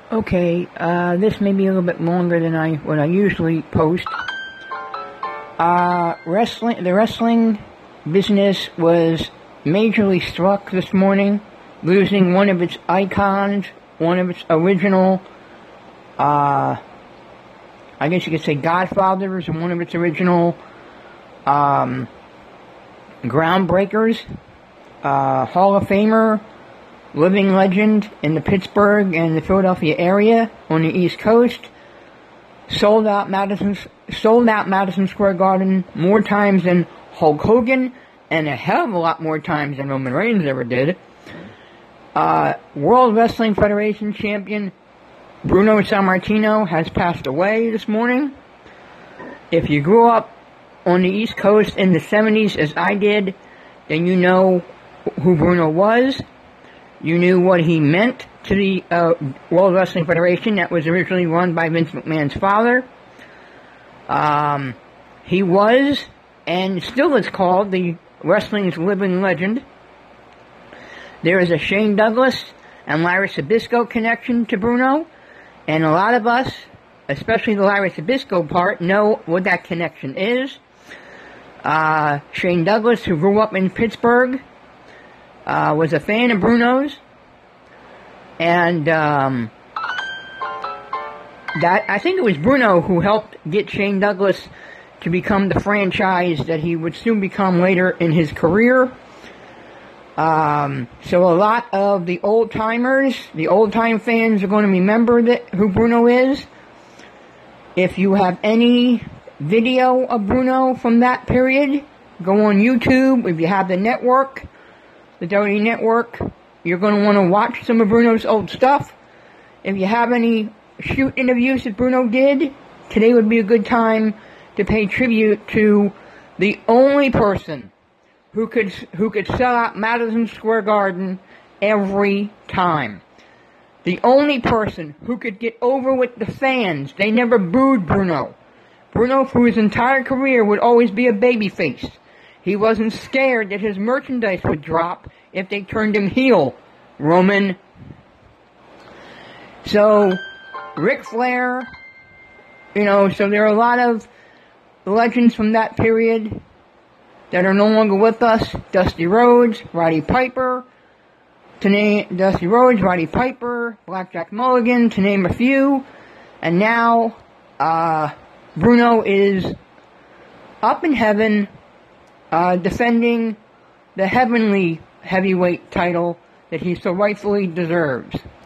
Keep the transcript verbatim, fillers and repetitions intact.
Okay, uh, this may be a little bit longer than I what I usually post. Uh, wrestling, the wrestling business was majorly struck this morning, losing one of its icons, one of its original, uh, I guess you could say godfathers, and one of its original, um, groundbreakers, uh, Hall of Famer, living legend in the Pittsburgh and the Philadelphia area on the East Coast. Sold out Madison, sold out Madison Square Garden more times than Hulk Hogan, and a hell of a lot more times than Roman Reigns ever did. Uh, World Wrestling Federation champion Bruno Sammartino has passed away this morning. If you grew up on the East Coast in the seventies, as I did, then you know who Bruno was. You knew what he meant to the uh, World Wrestling Federation that was originally run by Vince McMahon's father. Um, he was, and still is called, the wrestling's living legend. There is a Shane Douglas and Larry Zbyszko connection to Bruno, and a lot of us, especially the Larry Zbyszko part, know what that connection is. Uh, Shane Douglas, who grew up in Pittsburgh, Uh, was a fan of Bruno's, and um, that I think it was Bruno who helped get Shane Douglas to become the franchise that he would soon become later in his career. Um, so a lot of the old timers, the old time fans, are going to remember that who Bruno is. If you have any video of Bruno from that period, go on YouTube. If you have the network, the W W E Network, you're going to want to watch some of Bruno's old stuff. If you have any shoot interviews that Bruno did, today would be a good time to pay tribute to the only person who could who could sell out Madison Square Garden every time. The only person who could get over with the fans. They never booed Bruno. Bruno, through his entire career, would always be a babyface. He wasn't scared that his merchandise would drop if they turned him heel. Roman. So, Ric Flair, you know, so there are a lot of legends from that period that are no longer with us. Dusty Rhodes, Roddy Piper, to name Dusty Rhodes, Roddy Piper, Blackjack Mulligan, to name a few. And now, uh, Bruno is up in heaven, Uh, defending the heavenly heavyweight title that he so rightfully deserves.